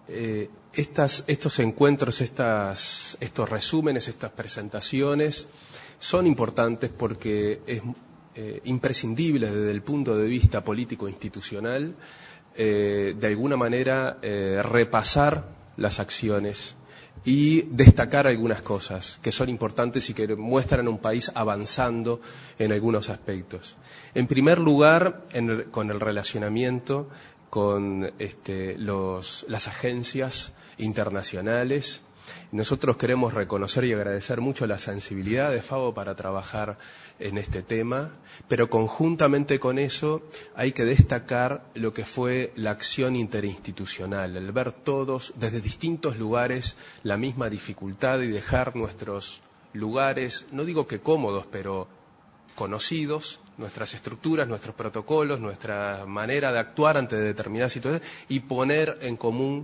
estos encuentros, estos resúmenes, estas presentaciones son importantes porque es imprescindible desde el punto de vista político-institucional de alguna manera repasar las acciones y destacar algunas cosas que son importantes y que muestran a un país avanzando en algunos aspectos. En primer lugar, con el relacionamiento con las agencias internacionales. Nosotros queremos reconocer y agradecer mucho la sensibilidad de FAO para trabajar en este tema, pero conjuntamente con eso hay que destacar lo que fue la acción interinstitucional, el ver todos desde distintos lugares la misma dificultad y dejar nuestros lugares, no digo que cómodos, pero conocidos, nuestras estructuras, nuestros protocolos, nuestra manera de actuar ante determinadas situaciones y poner en común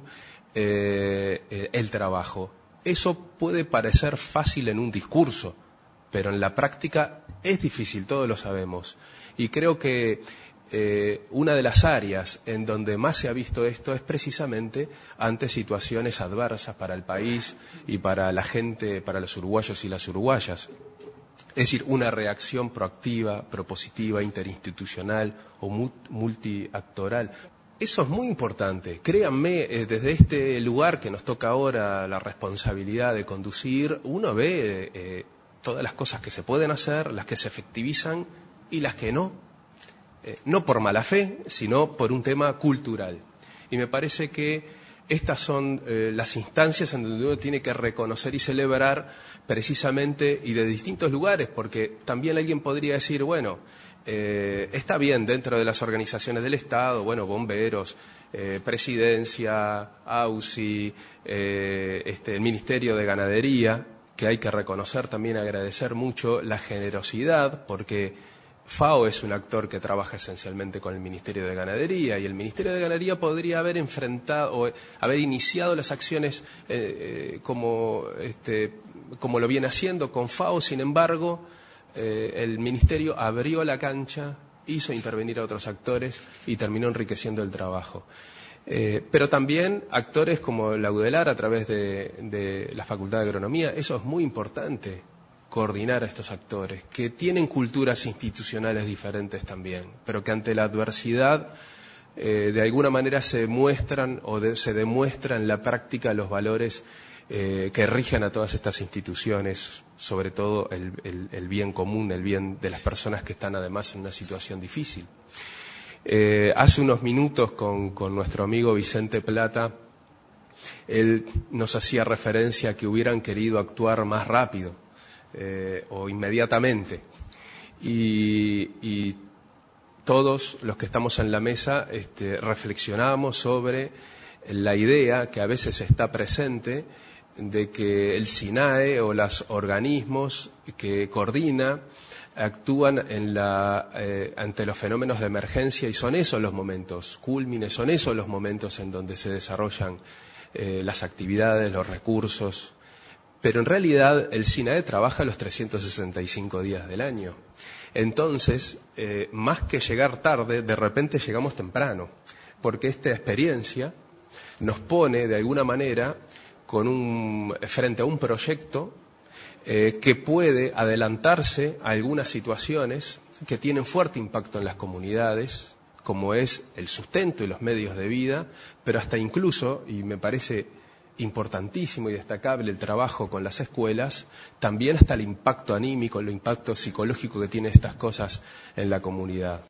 el trabajo. Eso puede parecer fácil en un discurso, pero en la práctica es difícil, todos lo sabemos. Y creo que una de las áreas en donde más se ha visto esto es precisamente ante situaciones adversas para el país y para la gente, para los uruguayos y las uruguayas. Es decir, una reacción proactiva, propositiva, interinstitucional o multiactoral. Eso es muy importante. Créanme, desde este lugar que nos toca ahora la responsabilidad de conducir, uno ve todas las cosas que se pueden hacer, las que se efectivizan y las que no. No por mala fe, sino por un tema cultural. Y me parece que estas son las instancias en donde uno tiene que reconocer y celebrar precisamente y de distintos lugares, porque también alguien podría decir, bueno, está bien dentro de las organizaciones del Estado, bueno, bomberos, presidencia, AUSI, el Ministerio de Ganadería, que hay que reconocer también, agradecer mucho la generosidad, porque FAO es un actor que trabaja esencialmente con el Ministerio de Ganadería y el Ministerio de Ganadería podría haber enfrentado o haber iniciado las acciones como lo viene haciendo con FAO. Sin embargo, el Ministerio abrió la cancha, hizo intervenir a otros actores y terminó enriqueciendo el trabajo. Pero también actores como la UDELAR a través de la Facultad de Agronomía, eso es muy importante. Coordinar a estos actores, que tienen culturas institucionales diferentes también, pero que ante la adversidad de alguna manera se muestran se demuestran en la práctica los valores que rigen a todas estas instituciones, sobre todo el bien común, el bien de las personas que están además en una situación difícil. Hace unos minutos con nuestro amigo Vicente Plata, él nos hacía referencia a que hubieran querido actuar más rápido. O inmediatamente y todos los que estamos en la mesa reflexionamos sobre la idea que a veces está presente de que el SINAE o los organismos que coordina actúan ante los fenómenos de emergencia y son esos los momentos cúlmines, son esos los momentos en donde se desarrollan las actividades, los recursos. Pero en realidad el SINAE trabaja los 365 días del año. Entonces, más que llegar tarde, de repente llegamos temprano, porque esta experiencia nos pone de alguna manera frente a un proyecto que puede adelantarse a algunas situaciones que tienen fuerte impacto en las comunidades, como es el sustento y los medios de vida, pero hasta incluso, y me parece importantísimo y destacable el trabajo con las escuelas, también hasta el impacto anímico, el impacto psicológico que tienen estas cosas en la comunidad.